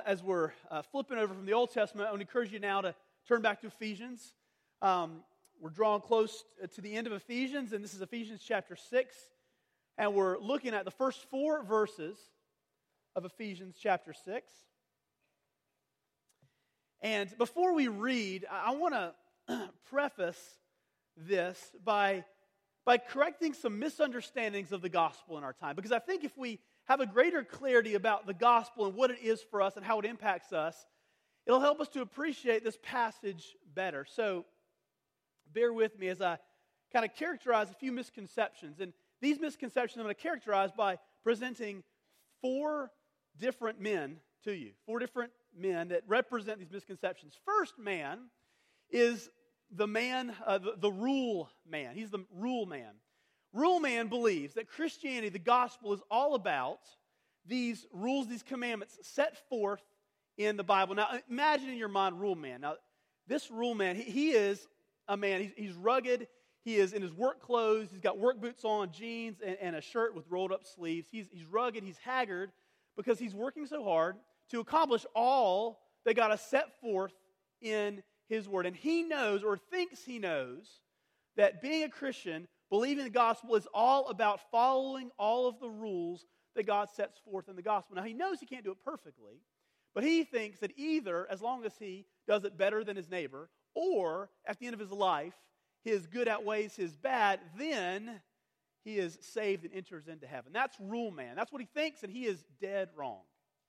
as we're flipping over from the Old Testament, I would encourage you now to turn back to Ephesians. We're drawing close to the end of Ephesians, and this is Ephesians chapter 6. And we're looking at the first 4 verses of Ephesians chapter 6. And before we read, I want to preface this by correcting some misunderstandings of the gospel in our time. Because I think if we have a greater clarity about the gospel and what it is for us and how it impacts us, it'll help us to appreciate this passage better. So bear with me as I kind of characterize a few misconceptions. And these misconceptions I'm going to characterize by presenting 4 different men to you. 4 different men that represent these misconceptions. First man is the man, the rule man. He's the rule man. Rule man believes that Christianity, the gospel, is all about these rules, these commandments set forth in the Bible. Now, imagine in your mind rule man. Now, this rule man, he is a man. He's rugged. He is in his work clothes. He's got work boots on, jeans, and a shirt with rolled up sleeves. He's rugged. He's haggard because he's working so hard to accomplish all that God has set forth in His Word. And he knows, or thinks he knows, that being a Christian, believing the gospel, is all about following all of the rules that God sets forth in the gospel. Now, he knows he can't do it perfectly, but he thinks that either, as long as he does it better than his neighbor, or at the end of his life, his good outweighs his bad, then he is saved and enters into heaven. That's rule man. That's what he thinks, and he is dead wrong.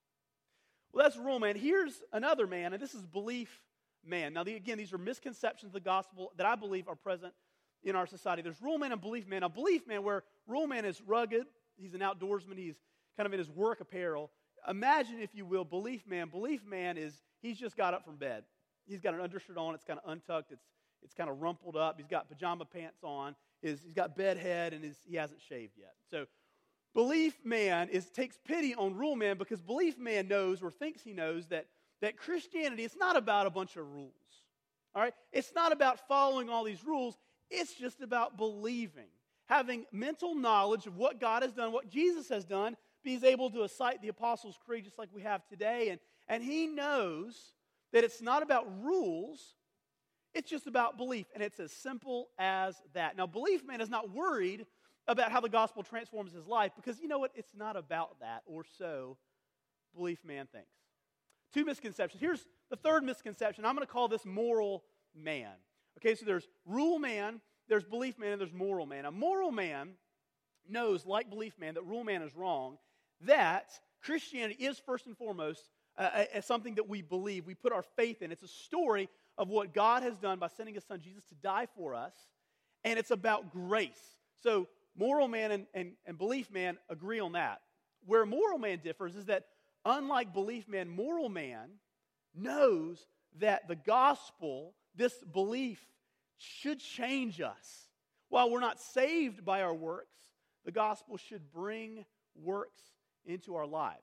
Well, that's rule man. Here's another man, and this is belief man. Now, again, these are misconceptions of the gospel that I believe are present in our society. There's rule man and belief man. Now, belief man, where rule man is rugged, he's an outdoorsman, he's kind of in his work apparel. Imagine, if you will, belief man. Belief man is, he's just got up from bed. He's got an undershirt on, it's kind of untucked, it's kind of rumpled up, he's got pajama pants on, he's got bed head, and he hasn't shaved yet. So, belief man takes pity on rule man because belief man knows, or thinks he knows, that Christianity, it's not about a bunch of rules. All right? It's not about following all these rules. It's just about believing, having mental knowledge of what God has done, what Jesus has done. He's able to cite the Apostles' Creed just like we have today. And he knows that it's not about rules. It's just about belief. And it's as simple as that. Now, belief man is not worried about how the gospel transforms his life because, you know what? It's not about that, or so belief man thinks. 2 misconceptions. Here's the third misconception. I'm going to call this moral man. Okay, so there's rule man, there's belief man, and there's moral man. A moral man knows, like belief man, that rule man is wrong, that Christianity is first and foremost something that we believe, we put our faith in. It's a story of what God has done by sending His Son Jesus to die for us, and it's about grace. So moral man and belief man agree on that. Where moral man differs is that unlike belief man, moral man knows that the gospel, this belief, should change us. While we're not saved by our works, the gospel should bring works into our lives.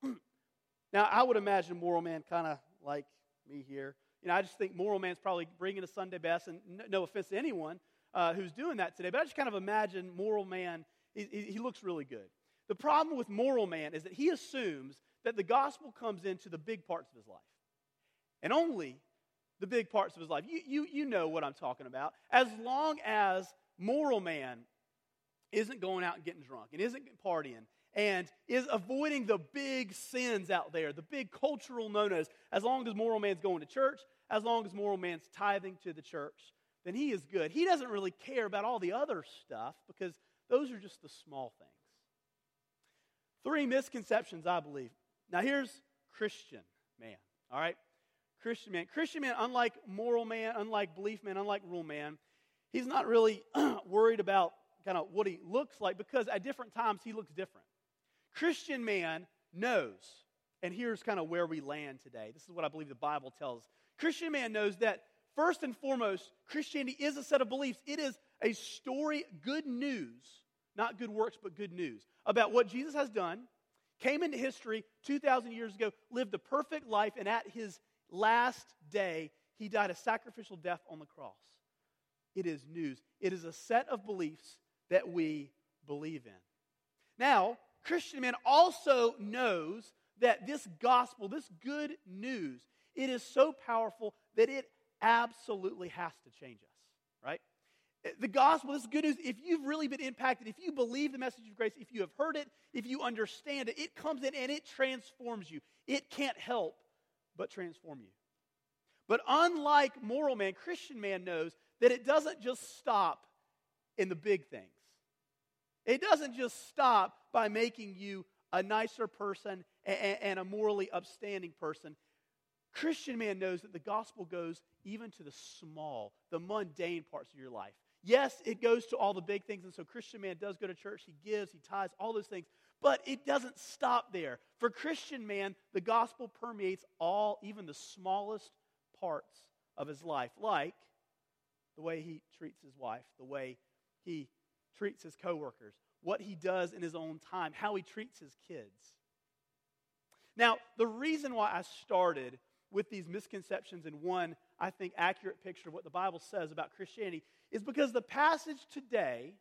Now, I would imagine moral man kind of like me here. You know, I just think moral man's probably bringing a Sunday best, and no offense to anyone who's doing that today, but I just kind of imagine moral man, he looks really good. The problem with moral man is that he assumes that the gospel comes into the big parts of his life, and only the big parts of his life. You know what I'm talking about. As long as moral man isn't going out and getting drunk, and isn't partying, and is avoiding the big sins out there, the big cultural no-nos, as long as moral man's going to church, as long as moral man's tithing to the church, then he is good. He doesn't really care about all the other stuff because those are just the small things. 3 misconceptions, I believe. Now here's Christian man, all right? Christian man. Christian man, unlike moral man, unlike belief man, unlike rule man, he's not really worried about kind of what he looks like because at different times he looks different. Christian man knows, and here's kind of where we land today. This is what I believe the Bible tells us. Christian man knows that first and foremost, Christianity is a set of beliefs. It is a story, good news, not good works, but good news, about what Jesus has done, came into history 2,000 years ago, lived a perfect life, and at His last day, He died a sacrificial death on the cross. It is news. It is a set of beliefs that we believe in. Now, Christian man also knows that this gospel, this good news, it is so powerful that it absolutely has to change us, right? The gospel, this good news, if you've really been impacted, if you believe the message of grace, if you have heard it, if you understand it, it comes in and it transforms you. It can't help but transform you. But unlike moral man, Christian man knows that it doesn't just stop in the big things. It doesn't just stop by making you a nicer person and a morally upstanding person. Christian man knows that the gospel goes even to the small, the mundane parts of your life. Yes, it goes to all the big things, and so Christian man does go to church, he gives, he tithes, all those things, but it doesn't stop there. For Christian man, the gospel permeates all, even the smallest parts of his life, like the way he treats his wife, the way he treats his coworkers, what he does in his own time, how he treats his kids. Now, the reason why I started with these misconceptions and one, I think, accurate picture of what the Bible says about Christianity is because the passage today,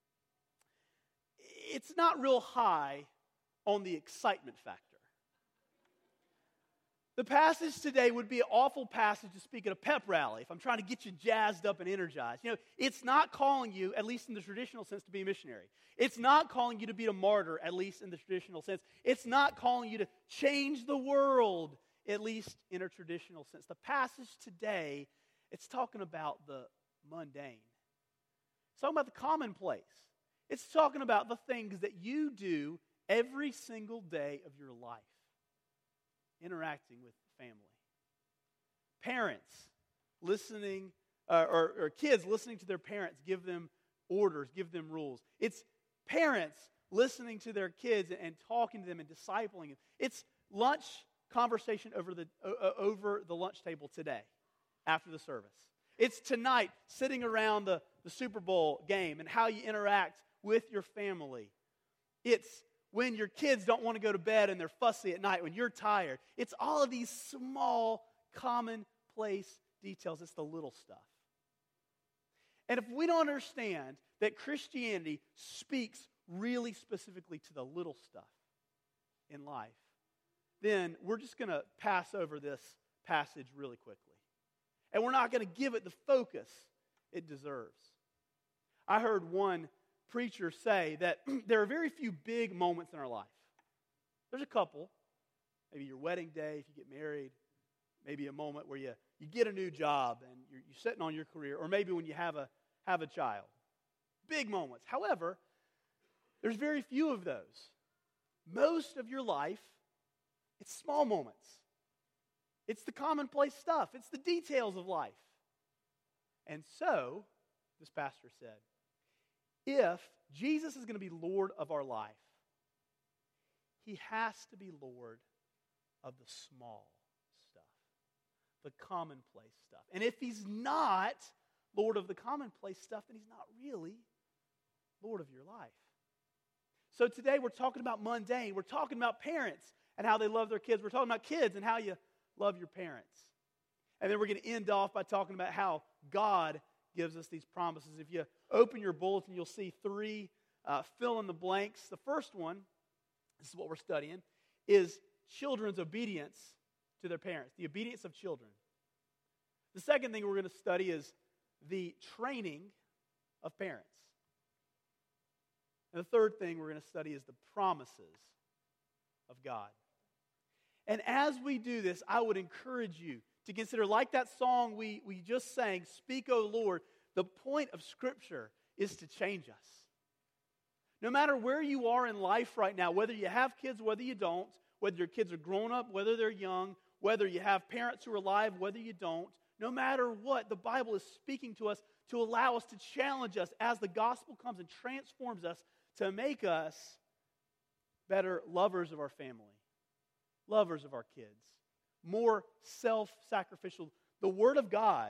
it's not real high on the excitement factor. The passage today would be an awful passage to speak at a pep rally if I'm trying to get you jazzed up and energized. You know, it's not calling you, at least in the traditional sense, to be a missionary. It's not calling you to be a martyr, at least in the traditional sense. It's not calling you to change the world, at least in a traditional sense. The passage today, it's talking about the mundane. It's talking about the commonplace. It's talking about the things that you do every single day of your life. Interacting with family. Parents listening, or kids listening to their parents give them orders, give them rules. It's parents listening to their kids and talking to them and discipling them. It's lunch conversation over the lunch table today after the service. It's tonight sitting around the Super Bowl game and how you interact with your family. It's when your kids don't want to go to bed and they're fussy at night, when you're tired. It's all of these small, commonplace details. It's the little stuff. And if we don't understand that Christianity speaks really specifically to the little stuff in life, then we're just going to pass over this passage really quickly. And we're not going to give it the focus it deserves. I heard one preacher say that there are very few big moments in our life. There's a couple. Maybe your wedding day, if you get married. Maybe a moment where you get a new job and you're sitting on your career. Or maybe when you have a child. Big moments. However, there's very few of those. Most of your life, it's small moments. It's the commonplace stuff. It's the details of life. And so, this pastor said, if Jesus is going to be Lord of our life, He has to be Lord of the small stuff, the commonplace stuff. And if He's not Lord of the commonplace stuff, then He's not really Lord of your life. So today we're talking about mundane. We're talking about parents and how they love their kids. We're talking about kids and how you love your parents. And then we're going to end off by talking about how God gives us these promises. If you open your bulletin, you'll see 3 fill in the blanks. The first one, this is what we're studying, is children's obedience to their parents, the obedience of children. The second thing we're going to study is the training of parents. And the third thing we're going to study is the promises of God. And as we do this, I would encourage you to consider, like that song we just sang, Speak, O Lord, the point of Scripture is to change us. No matter where you are in life right now, whether you have kids, whether you don't, whether your kids are grown up, whether they're young, whether you have parents who are alive, whether you don't, no matter what, the Bible is speaking to us to allow us, to challenge us as the gospel comes and transforms us to make us better lovers of our family, lovers of our kids, more self-sacrificial. The Word of God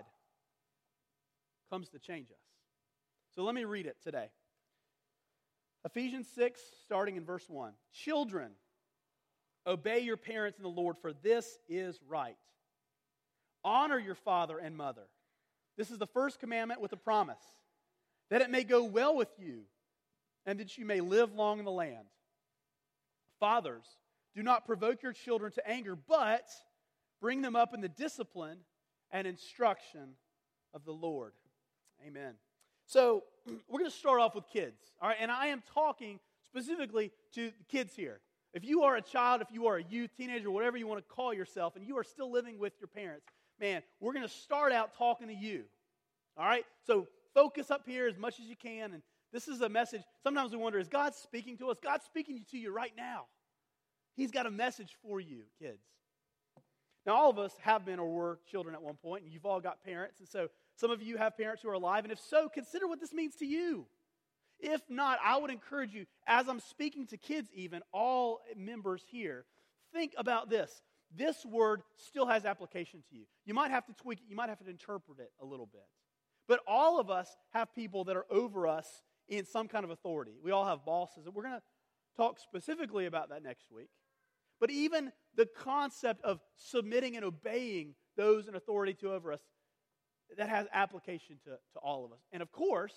comes to change us. So let me read it today. Ephesians 6, starting in verse 1. Children, obey your parents in the Lord, for this is right. Honor your father and mother. This is the first commandment with a promise, that it may go well with you, and that you may live long in the land. Fathers, Do not provoke your children to anger, but bring them up in the discipline and instruction of the Lord. Amen. So, we're going to start off with kids. All right, and I am talking specifically to the kids here. If you are a child, if you are a youth, teenager, whatever you want to call yourself, and you are still living with your parents, man, we're going to start out talking to you. All right? So focus up here as much as you can. And this is a message. Sometimes we wonder, is God speaking to us? God's speaking to you right now. He's got a message for you, kids. Now, all of us have been or were children at one point, and you've all got parents. And so some of you have parents who are alive. And if so, consider what this means to you. If not, I would encourage you, as I'm speaking to kids even, all members here, think about this. This word still has application to you. You might have to tweak it. You might have to interpret it a little bit. But all of us have people that are over us in some kind of authority. We all have bosses. And we're going to talk specifically about that next week. But even the concept of submitting and obeying those in authority to over us, that has application to all of us. And of course,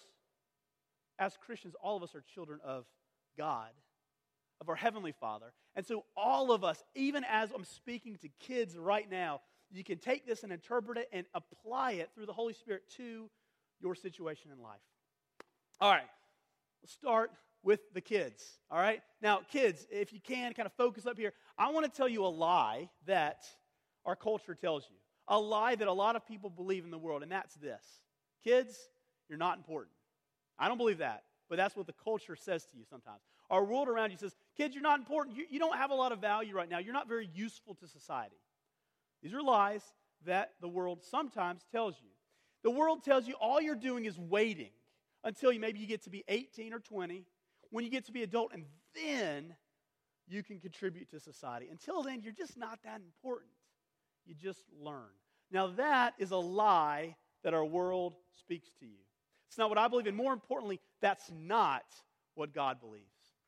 as Christians, all of us are children of God, of our Heavenly Father. And so all of us, even as I'm speaking to kids right now, you can take this and interpret it and apply it through the Holy Spirit to your situation in life. All right, let's start with the kids. All right? Now, kids, if you can, kind of focus up here. I want to tell you a lie that our culture tells you. A lie that a lot of people believe in the world, and that's this. Kids, you're not important. I don't believe that, but that's what the culture says to you sometimes. Our world around you says, kids, you're not important. You don't have a lot of value right now. You're not very useful to society. These are lies that the world sometimes tells you. The world tells you all you're doing is waiting until maybe you get to be 18 or 20, when you get to be adult, and then you can contribute to society. Until then, you're just not that important. You just learn. Now, that is a lie that our world speaks to you. It's not what I believe, and more importantly, that's not what God believes.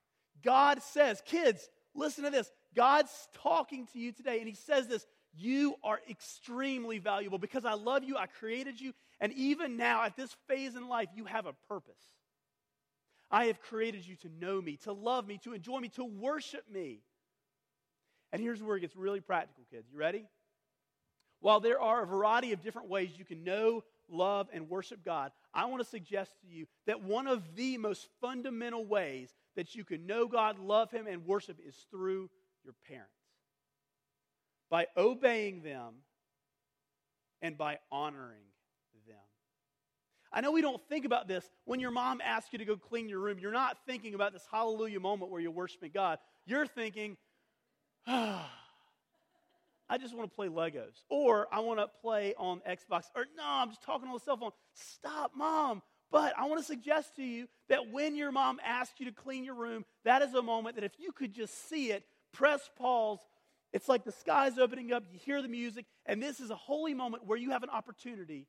God says, kids, listen to this. God's talking to you today, and He says this, you are extremely valuable. Because I love you, I created you, and even now, at this phase in life, you have a purpose. I have created you to know me, to love me, to enjoy me, to worship me. And here's where it gets really practical, kids. You ready? While there are a variety of different ways you can know, love, and worship God, I want to suggest to you that one of the most fundamental ways that you can know God, love Him, and worship is through your parents. By obeying them and by honoring them. I know we don't think about this. When your mom asks you to go clean your room, you're not thinking about this hallelujah moment where you're worshiping God. You're thinking, I just want to play Legos. Or I want to play on Xbox. Or no, I'm just talking on the cell phone. Stop, Mom. But I want to suggest to you that when your mom asks you to clean your room, that is a moment that if you could just see it, press pause. It's like the sky's opening up. You hear the music. And this is a holy moment where you have an opportunity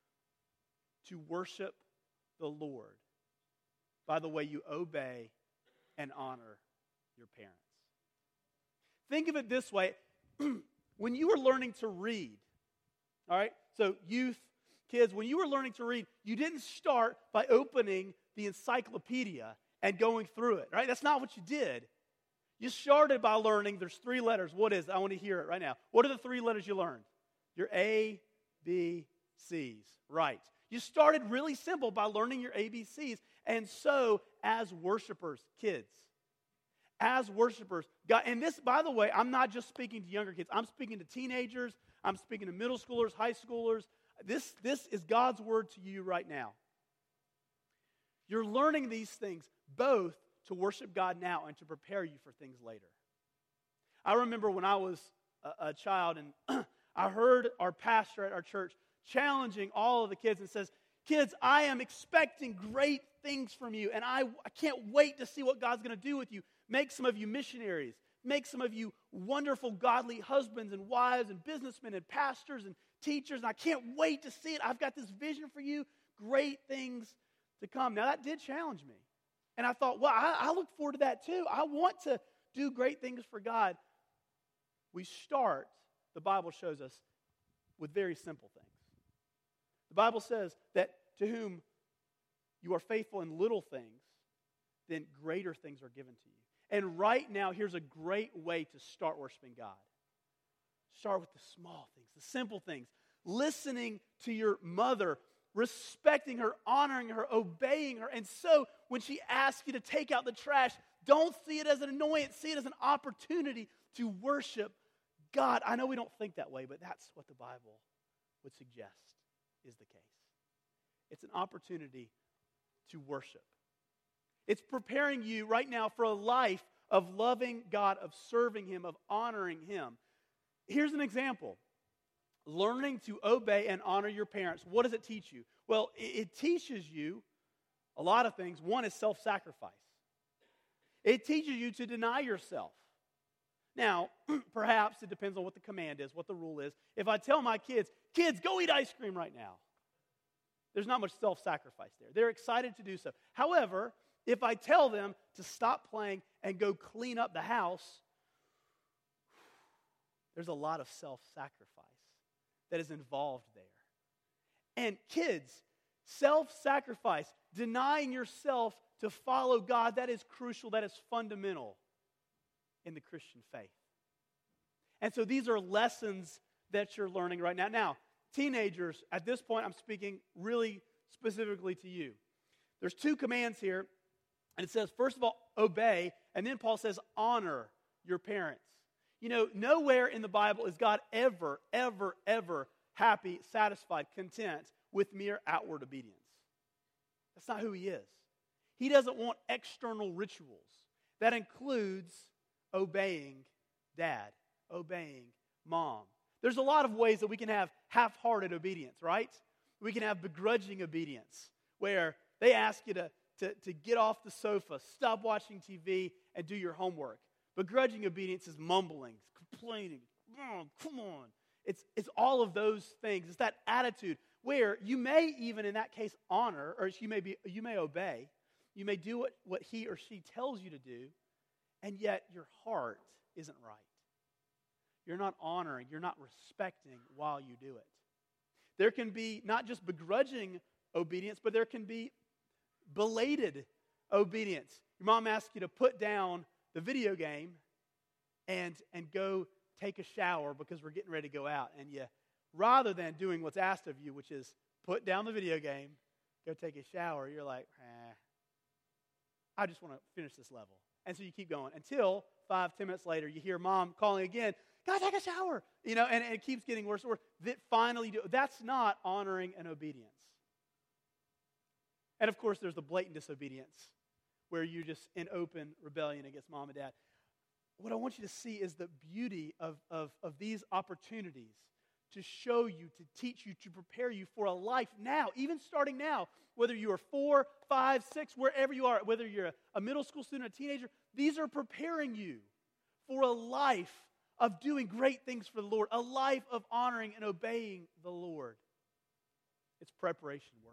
to worship the Lord by the way you obey and honor your parents. Think of it this way. When you were learning to read, all right, so youth, kids, when you were learning to read, you didn't start by opening the encyclopedia and going through it, right? That's not what you did. You started by learning, there's 3 letters. What is it? I want to hear it right now. What are the 3 letters you learned? Your A, B, C's, right. You started really simple by learning your ABCs. And so, as worshipers, kids, as worshipers, God, and this, by the way, I'm not just speaking to younger kids. I'm speaking to teenagers. I'm speaking to middle schoolers, high schoolers. This is God's word to you right now. You're learning these things both to worship God now and to prepare you for things later. I remember when I was a child, and I heard our pastor at our church challenging all of the kids and says, kids, I am expecting great things from you, and I can't wait to see what God's going to do with you. Make some of you missionaries. Make some of you wonderful, godly husbands and wives and businessmen and pastors and teachers, and I can't wait to see it. I've got this vision for you, great things to come. Now, that did challenge me. And I thought, well, I look forward to that too. I want to do great things for God. We start, the Bible shows us, with very simple things. The Bible says that to whom you are faithful in little things, then greater things are given to you. And right now, here's a great way to start worshiping God. Start with the small things, the simple things. Listening to your mother, respecting her, honoring her, obeying her. And so when she asks you to take out the trash, don't see it as an annoyance. See it as an opportunity to worship God. I know we don't think that way, but that's what the Bible would suggest is the case. It's an opportunity to worship. It's preparing you right now for a life of loving God, of serving Him, of honoring Him. Here's an example. Learning to obey and honor your parents. What does it teach you? Well, it teaches you a lot of things. One is self-sacrifice. It teaches you to deny yourself. Now, perhaps it depends on what the command is, what the rule is. If I tell my kids, go eat ice cream right now, there's not much self-sacrifice there. They're excited to do so. However, if I tell them to stop playing and go clean up the house, there's a lot of self-sacrifice that is involved there. And kids, self-sacrifice, denying yourself to follow God, that is crucial, that is fundamental in the Christian faith. And so these are lessons that you're learning right now. Now, teenagers, at this point, I'm speaking really specifically to you. There's two commands here, and it says, first of all, obey, and then Paul says, honor your parents. You know, nowhere in the Bible is God ever, ever, ever happy, satisfied, content with mere outward obedience. That's not who He is. He doesn't want external rituals. That includes obeying dad, obeying mom. There's a lot of ways that we can have half-hearted obedience, right? We can have begrudging obedience, where they ask you to get off the sofa, stop watching TV, and do your homework. Begrudging obedience is mumbling, complaining. Oh, come on. It's all of those things. It's that attitude where you may even in that case honor, or you may obey. You may do what he or she tells you to do, and yet your heart isn't right. You're not honoring, you're not respecting while you do it. There can be not just begrudging obedience, but there can be belated obedience. Your mom asks you to put down the video game and go take a shower because we're getting ready to go out. And you, rather than doing what's asked of you, which is put down the video game, go take a shower, you're like, I just want to finish this level. And so you keep going until 5-10 minutes later, you hear mom calling again, "Go take a shower." And it keeps getting worse and worse. That finally, that's not honoring and obedience. And of course, there's the blatant disobedience where you're just in open rebellion against mom and dad. What I want you to see is the beauty of these opportunities to show you, to teach you, to prepare you for a life now, even starting now, whether you are 4, 5, 6, wherever you are, whether you're a middle school student, a teenager, these are preparing you for a life of doing great things for the Lord, a life of honoring and obeying the Lord. It's preparation work.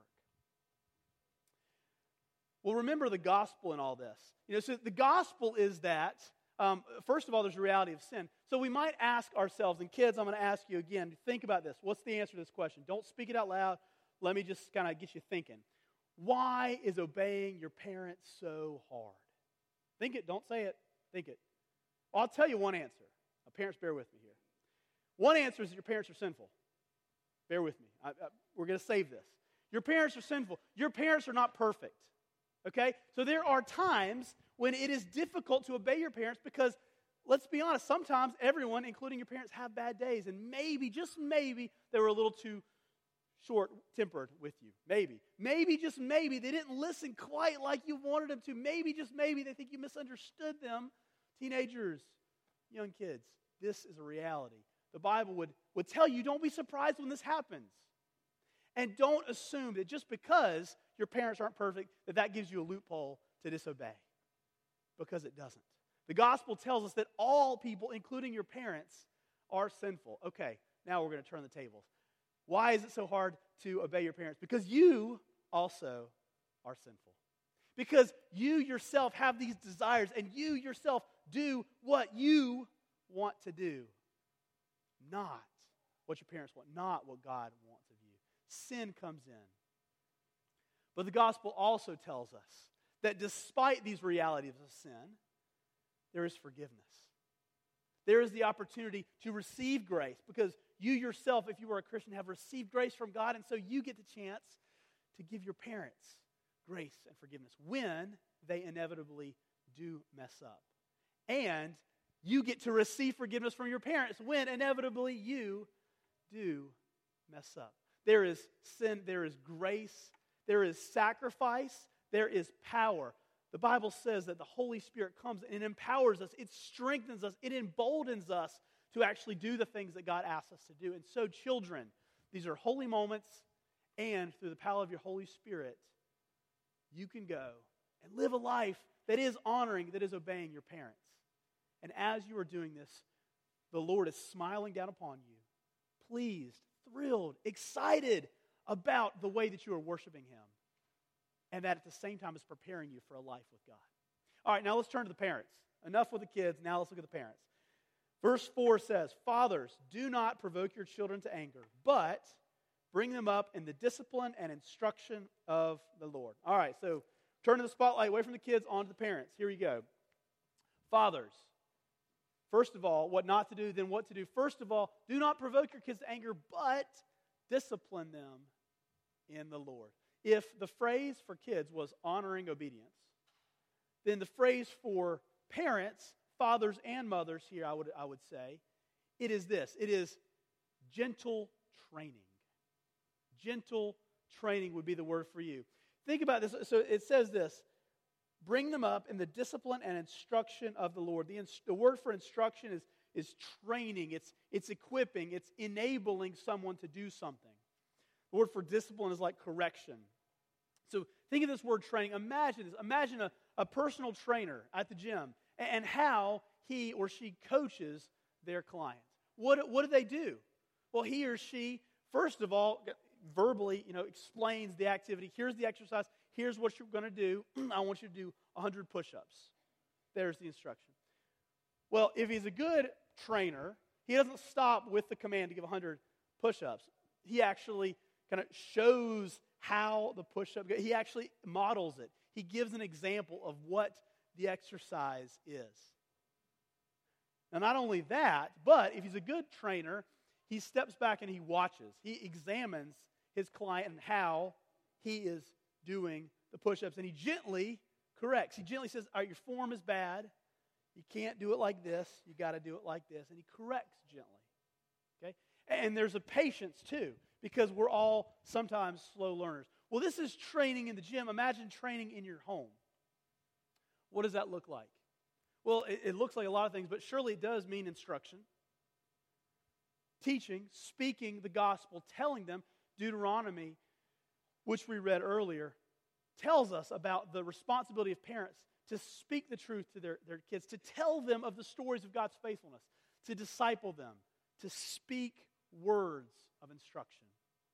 Well, remember the gospel in all this. So the gospel is that, first of all, there's a reality of sin. So we might ask ourselves, and kids, I'm going to ask you again, think about this. What's the answer to this question? Don't speak it out loud. Let me just kind of get you thinking. Why is obeying your parents so hard? Think it. Don't say it. Think it. Well, I'll tell you one answer. Parents, bear with me here. One answer is that your parents are sinful. Bear with me. We're going to save this. Your parents are sinful. Your parents are not perfect. Okay? So there are times when it is difficult to obey your parents because, let's be honest, sometimes everyone, including your parents, have bad days. And maybe, just maybe, they were a little too short-tempered with you. Maybe. Maybe, just maybe, they didn't listen quite like you wanted them to. Maybe, just maybe, they think you misunderstood them. Teenagers, young kids, this is a reality. The Bible would tell you, don't be surprised when this happens. And don't assume that just because your parents aren't perfect, that gives you a loophole to disobey. Because it doesn't. The gospel tells us that all people, including your parents, are sinful. Okay, now we're going to turn the tables. Why is it so hard to obey your parents? Because you also are sinful. Because you yourself have these desires, and you yourself do what you want to do. Not what your parents want, not what God wants of you. Sin comes in. But the gospel also tells us that despite these realities of sin, there is forgiveness. There is the opportunity to receive grace because you yourself, if you are a Christian, have received grace from God, and so you get the chance to give your parents grace and forgiveness when they inevitably do mess up. And you get to receive forgiveness from your parents when inevitably you do mess up. There is sin, there is grace, there is sacrifice, there is power. The Bible says that the Holy Spirit comes and it empowers us, it strengthens us, it emboldens us to actually do the things that God asks us to do. And so, children, these are holy moments, and through the power of your Holy Spirit, you can go and live a life that is honoring, that is obeying your parents. And as you are doing this, the Lord is smiling down upon you, pleased, thrilled, excited about the way that you are worshiping Him. And that at the same time is preparing you for a life with God. All right, now let's turn to the parents. Enough with the kids, now let's look at the parents. Verse 4 says, "Fathers, do not provoke your children to anger, but bring them up in the discipline and instruction of the Lord." All right, so turn the spotlight away from the kids onto the parents. Here we go. Fathers, first of all, what not to do, then what to do. First of all, do not provoke your kids to anger, but discipline them in the Lord. If the phrase for kids was honoring obedience, then the phrase for parents, fathers and mothers here, I would say, it is this. It is gentle training. Gentle training would be the word for you. Think about this. So it says this, bring them up in the discipline and instruction of the Lord. The word for instruction is training. It's equipping. It's enabling someone to do something. The word for discipline is like correction. So think of this word training. Imagine this. Imagine a personal trainer at the gym and how he or she coaches their client. What do they do? Well, he or she, first of all, verbally, explains the activity. Here's the exercise. Here's what you're going to do. I want you to do 100 push-ups. There's the instruction. Well, if he's a good trainer, he doesn't stop with the command to give 100 push-ups. He actually kind of shows how the push-up goes. He actually models it. He gives an example of what the exercise is. Now, not only that, but if he's a good trainer, he steps back and he watches. He examines his client and how he is doing the push-ups. And he gently corrects. He gently says, all right, your form is bad. You can't do it like this. You got to do it like this. And he corrects gently. Okay? And there's a patience too, because we're all sometimes slow learners. Well, this is training in the gym. Imagine training in your home. What does that look like? Well, it looks like a lot of things, but surely it does mean instruction. Teaching, speaking the gospel, telling them. Deuteronomy, which we read earlier, tells us about the responsibility of parents to speak the truth to their kids, to tell them of the stories of God's faithfulness, to disciple them, to speak words of instruction.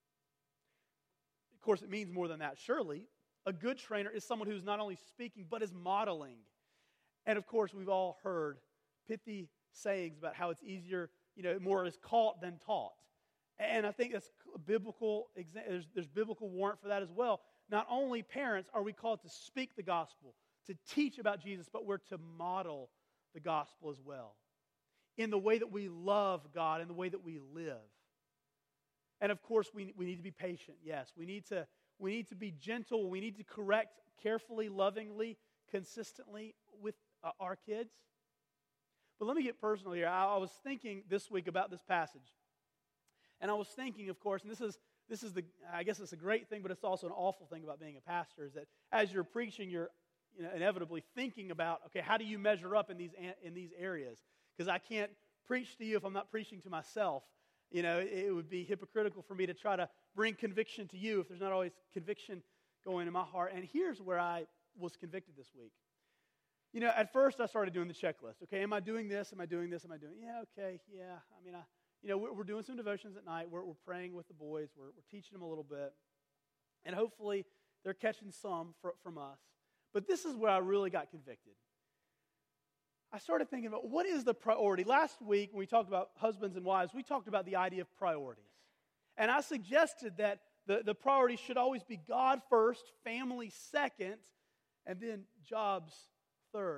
Of course, it means more than that. Surely, a good trainer is someone who's not only speaking, but is modeling. And of course, we've all heard pithy sayings about how it's easier, more is caught than taught. And I think that's biblical. There's biblical warrant for that as well. Not only parents are we called to speak the gospel, to teach about Jesus, but we're to model the gospel as well. In the way that we love God, in the way that we live. And of course, we need to be patient. Yes, we need to be gentle. We need to correct carefully, lovingly, consistently with our kids. But let me get personal here. I was thinking this week about this passage. And I was thinking, of course, and this is I guess it's a great thing, but it's also an awful thing about being a pastor, is that as you're preaching, you're inevitably thinking about, okay, how do you measure up in these areas? Because I can't preach to you if I'm not preaching to myself. It would be hypocritical for me to try to bring conviction to you if there's not always conviction going in my heart. And here's where I was convicted this week. At first I started doing the checklist. Okay, am I doing this? Am I doing this? Am I doing? Yeah, okay, yeah. I mean, we're doing some devotions at night. We're praying with the boys. We're teaching them a little bit. And hopefully they're catching some from us. But this is where I really got convicted. I started thinking about what is the priority. Last week when we talked about husbands and wives, we talked about the idea of priorities. And I suggested that the priority should always be God first, family second, and then jobs third.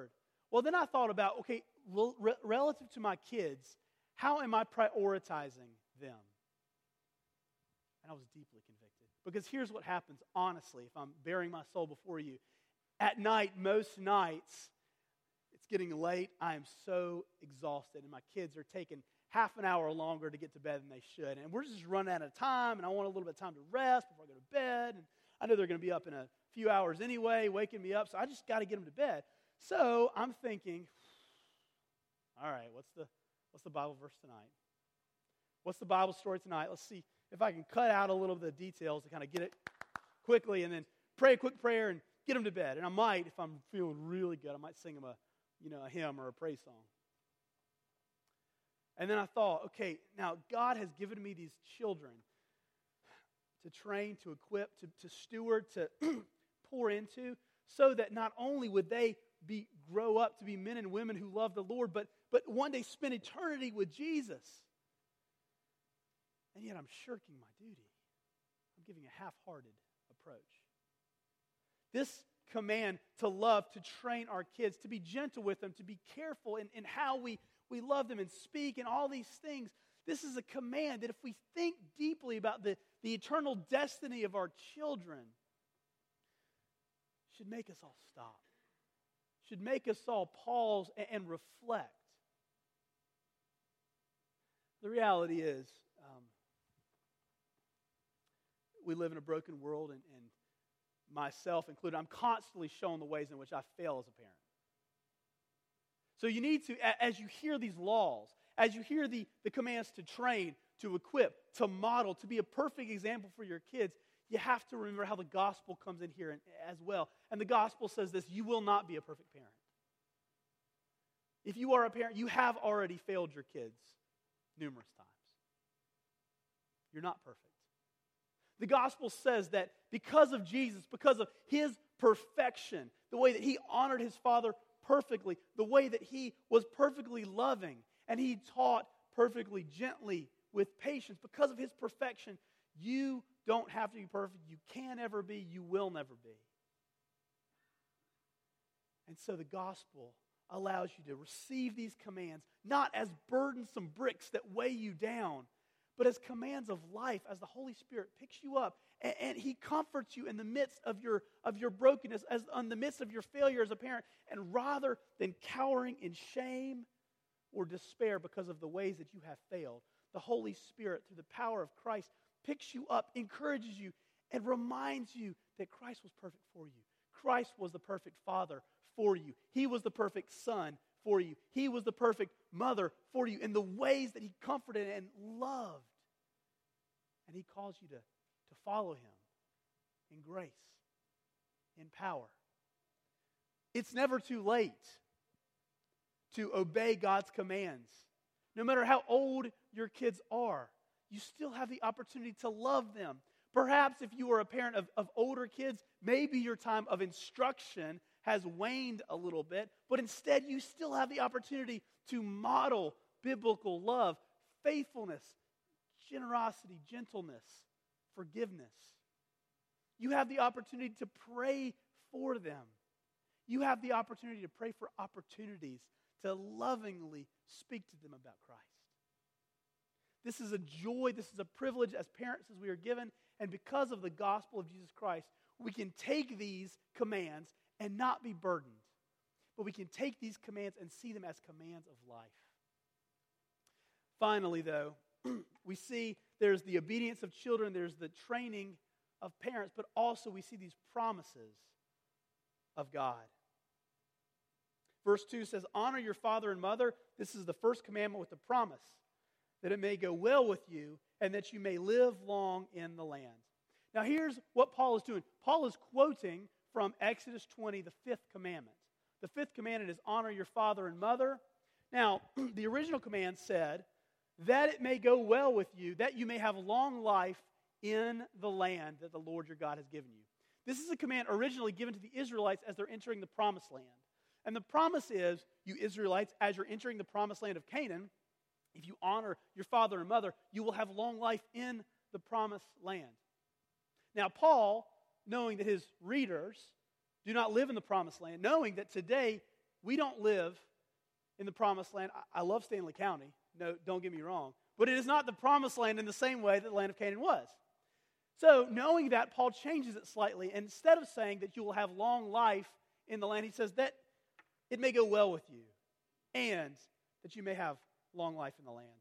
Well, then I thought about, okay, relative to my kids, how am I prioritizing them? And I was deeply convicted. Because here's what happens, honestly, if I'm bearing my soul before you. At night, most nights, it's getting late. I am so exhausted, and my kids are taking half an hour longer to get to bed than they should. And we're just running out of time, and I want a little bit of time to rest before I go to bed. And I know they're going to be up in a few hours anyway, waking me up, so I just got to get them to bed. So I'm thinking, all right, what's the Bible verse tonight? What's the Bible story tonight? Let's see if I can cut out a little of the details to kind of get it quickly, and then pray a quick prayer and get them to bed. And I might, if I'm feeling really good, I might sing them a hymn or a praise song. And then I thought, okay, now God has given me these children to train, to equip, to steward, to pour into, so that not only would they grow up to be men and women who love the Lord, but one day spend eternity with Jesus. And yet I'm shirking my duty. I'm giving a half-hearted approach. This command to love, to train our kids, to be gentle with them, to be careful in how we love them and speak and all these things, this is a command that if we think deeply about the eternal destiny of our children, should make us all stop. Should make us all pause and reflect. The reality is, we live in a broken world, and myself included, I'm constantly shown the ways in which I fail as a parent. So you need to, as you hear these laws, as you hear the commands to train, to equip, to model, to be a perfect example for your kids, you have to remember how the gospel comes in here as well. And the gospel says this: you will not be a perfect parent. If you are a parent, you have already failed your kids numerous times. You're not perfect. The gospel says that because of Jesus, because of His perfection, the way that He honored His Father perfectly, the way that He was perfectly loving, and He taught perfectly gently with patience, because of His perfection, you don't have to be perfect. You can never be. You will never be. And so the gospel allows you to receive these commands, not as burdensome bricks that weigh you down, but as commands of life, as the Holy Spirit picks you up and He comforts you in the midst of your brokenness, as in the midst of your failure as a parent. And rather than cowering in shame or despair because of the ways that you have failed, the Holy Spirit, through the power of Christ, picks you up, encourages you, and reminds you that Christ was perfect for you. Christ was the perfect Father for you. He was the perfect Son for you. He was the perfect mother for you in the ways that He comforted and loved. And He calls you to follow Him in grace, in power. It's never too late to obey God's commands. No matter how old your kids are, you still have the opportunity to love them. Perhaps if you are a parent of older kids, maybe your time of instruction has waned a little bit, but instead you still have the opportunity to model biblical love, faithfulness, generosity, gentleness, forgiveness. You have the opportunity to pray for them. You have the opportunity to pray for opportunities to lovingly speak to them about Christ. This is a joy, this is a privilege as parents as we are given, and because of the gospel of Jesus Christ, we can take these commands and not be burdened. But we can take these commands and see them as commands of life. Finally, though, we see there's the obedience of children, there's the training of parents, but also we see these promises of God. Verse 2 says, honor your father and mother. This is the first commandment with the promise that it may go well with you and that you may live long in the land. Now here's what Paul is doing. Paul is quoting from Exodus 20, the fifth commandment. The fifth commandment is honor your father and mother. Now, the original command said, that it may go well with you, that you may have long life in the land that the Lord your God has given you. This is a command originally given to the Israelites as they're entering the promised land. And the promise is, you Israelites, as you're entering the promised land of Canaan, if you honor your father and mother, you will have long life in the promised land. Now, Paul, knowing that his readers do not live in the promised land, knowing that today we don't live in the promised land. I love Stanley County. No, don't get me wrong. But it is not the promised land in the same way that the land of Canaan was. So knowing that, Paul changes it slightly. And instead of saying that you will have long life in the land, he says that it may go well with you and that you may have long life in the land.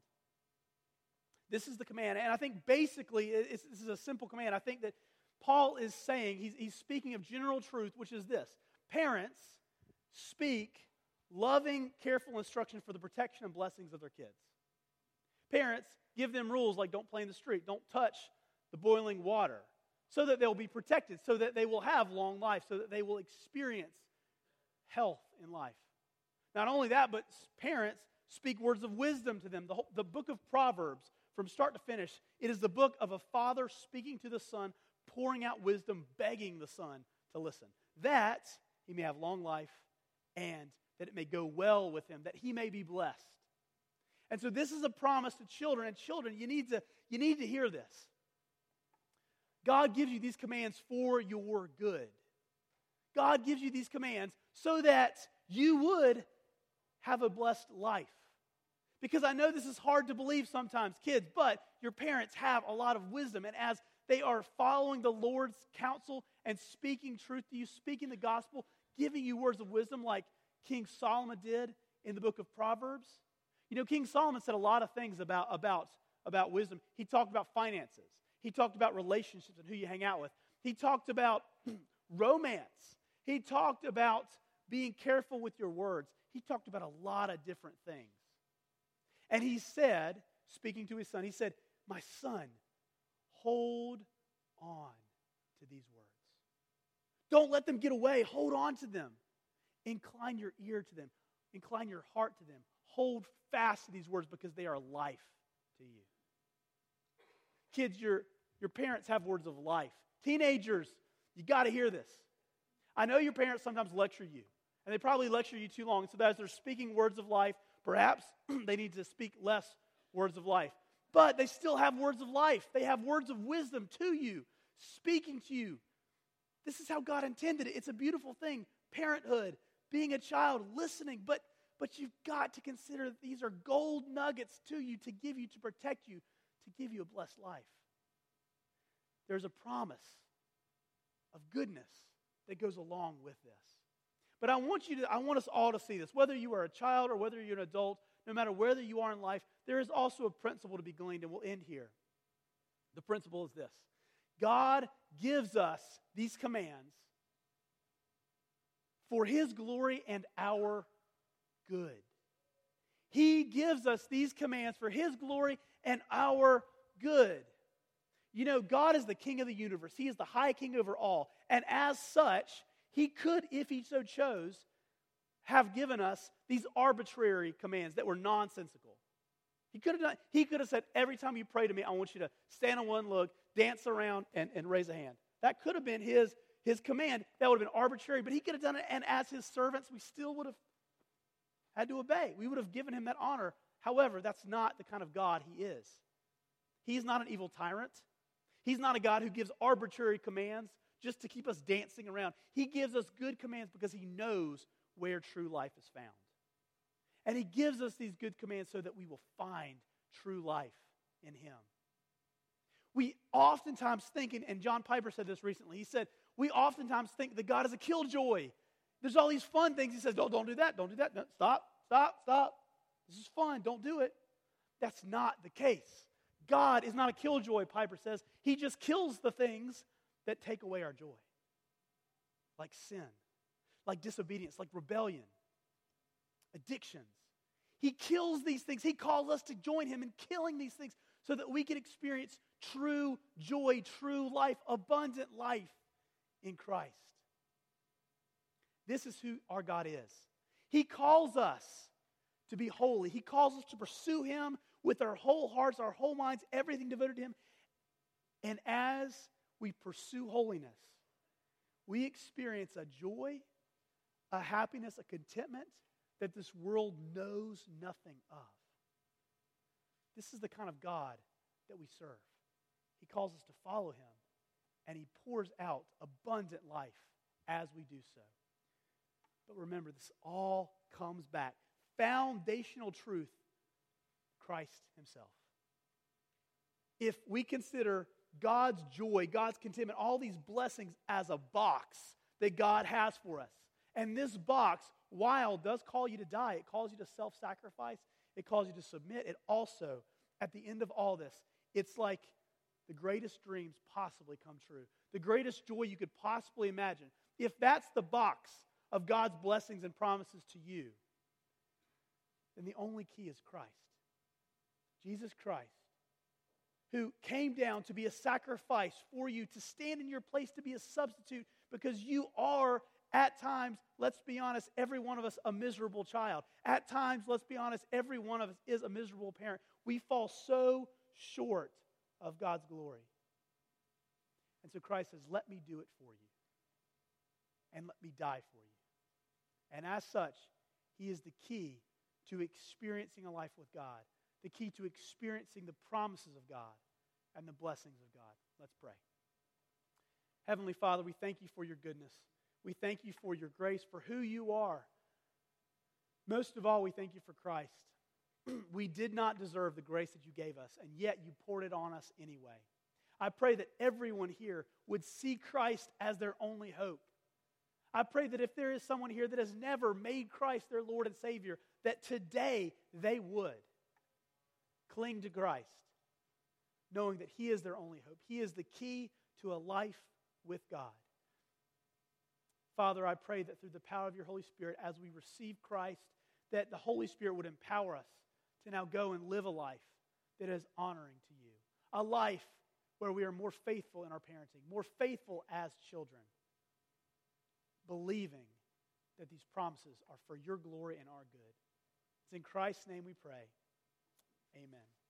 This is the command. And I think basically, this is a simple command. I think that Paul is saying, he's speaking of general truth, which is this. Parents speak loving, careful instruction for the protection and blessings of their kids. Parents give them rules like don't play in the street, don't touch the boiling water, so that they'll be protected, so that they will have long life, so that they will experience health in life. Not only that, but parents speak words of wisdom to them. The book of Proverbs, from start to finish, it is the book of a father speaking to the son, pouring out wisdom, begging the son to listen. That he may have long life and that it may go well with him, that he may be blessed. And so this is a promise to children. And children, you need to hear this. God gives you these commands for your good. God gives you these commands so that you would have a blessed life. Because I know this is hard to believe sometimes, kids, but your parents have a lot of wisdom. And as they are following the Lord's counsel and speaking truth to you, speaking the gospel, giving you words of wisdom like King Solomon did in the book of Proverbs. You know, King Solomon said a lot of things about wisdom. He talked about finances. He talked about relationships and who you hang out with. He talked about romance. He talked about being careful with your words. He talked about a lot of different things. And he said, speaking to his son, he said, "My son, hold on to these words. Don't let them get away. Hold on to them. Incline your ear to them. Incline your heart to them. Hold fast to these words because they are life to you." Kids, your parents have words of life. Teenagers, you got to hear this. I know your parents sometimes lecture you, and they probably lecture you too long. So that as they're speaking words of life, perhaps they need to speak less words of life. But they still have words of life. They have words of wisdom to you, speaking to you. This is how God intended it. It's a beautiful thing. Parenthood, being a child, listening. But you've got to consider that these are gold nuggets to you, to protect you, to give you a blessed life. There's a promise of goodness that goes along with this. But I want us all to see this. Whether you are a child or whether you're an adult, no matter whether you are in life, there is also a principle to be gleaned, and we'll end here. The principle is this. God gives us these commands for His glory and our good. He gives us these commands for His glory and our good. You know, God is the King of the universe. He is the high King over all. And as such, He could, if He so chose, have given us these arbitrary commands that were nonsensical. He could have said, every time you pray to me, I want you to stand on one leg, dance around, and raise a hand. That could have been His command. That would have been arbitrary, but He could have done it, and as His servants, we still would have had to obey. We would have given Him that honor. However, that's not the kind of God He is. He's not an evil tyrant. He's not a God who gives arbitrary commands just to keep us dancing around. He gives us good commands because He knows where true life is found. And He gives us these good commands so that we will find true life in Him. We oftentimes think, and John Piper said this recently, he said, we oftentimes think that God is a killjoy. There's all these fun things. He says, don't do that, don't do that. No, stop. This is fun, don't do it. That's not the case. God is not a killjoy, Piper says. He just kills the things that take away our joy. Like sin, like disobedience, like rebellion, addictions. He kills these things. He calls us to join Him in killing these things so that we can experience true joy, true life, abundant life in Christ. This is who our God is. He calls us to be holy. He calls us to pursue Him with our whole hearts, our whole minds, everything devoted to Him. And as we pursue holiness, we experience a joy, a happiness, a contentment that this world knows nothing of. This is the kind of God that we serve. He calls us to follow Him, and He pours out abundant life as we do so. But remember, this all comes back. Foundational truth, Christ himself. If we consider God's joy, God's contentment, all these blessings as a box that God has for us, and this box, while does call you to die, it calls you to self-sacrifice, it calls you to submit, it also, at the end of all this, it's like the greatest dreams possibly come true. The greatest joy you could possibly imagine. If that's the box of God's blessings and promises to you, then the only key is Christ. Jesus Christ, who came down to be a sacrifice for you, to stand in your place, to be a substitute, because you are, at times, let's be honest, every one of us a miserable child. At times, let's be honest, every one of us is a miserable parent. We fall so short of God's glory. And so Christ says, let me do it for you. And let me die for you. And as such, he is the key to experiencing a life with God. The key to experiencing the promises of God and the blessings of God. Let's pray. Heavenly Father, we thank you for your goodness. We thank you for your grace, for who you are. Most of all, we thank you for Christ. We did not deserve the grace that you gave us, and yet you poured it on us anyway. I pray that everyone here would see Christ as their only hope. I pray that if there is someone here that has never made Christ their Lord and Savior, that today they would cling to Christ, knowing that he is their only hope. He is the key to a life with God. Father, I pray that through the power of your Holy Spirit, as we receive Christ, that the Holy Spirit would empower us to now go and live a life that is honoring to you. A life where we are more faithful in our parenting, more faithful as children, believing that these promises are for your glory and our good. It's in Christ's name we pray. Amen.